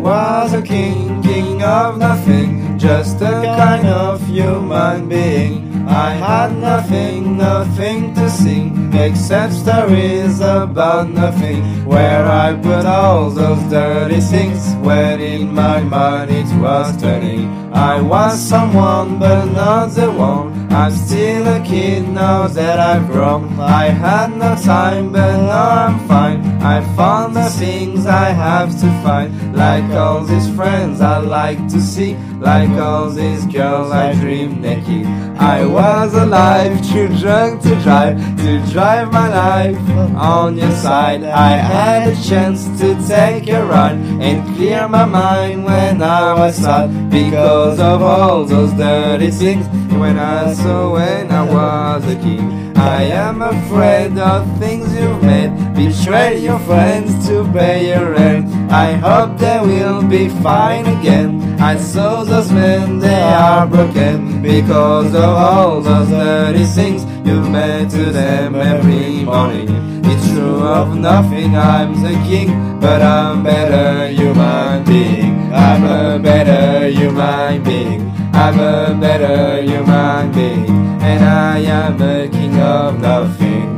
was a king of nothing, just a kind of human being. I had nothing to sing, except stories about nothing, where I put all those dirty things, when in my mind it was turning. I was someone, but not the one. I'm still a kid now that I've grown. I had no time, but now I'm fine. I found the things I have to find, like all these friends I like to see, like all these girls I dream naked. I was alive, too drunk to drive my life on your side. I had a chance to take a ride and clear my mind when I was sad, because of all those dirty things when I was a kid. I am afraid of things you've made, betray your friends to pay your rent. I hope they will be fine again. I saw those men, they are broken, because of all those dirty things you've made to them every morning. It's true of nothing, I'm the king, but I'm a better human being. I'm a better human being. I'm a better human being, and I am a king of nothing.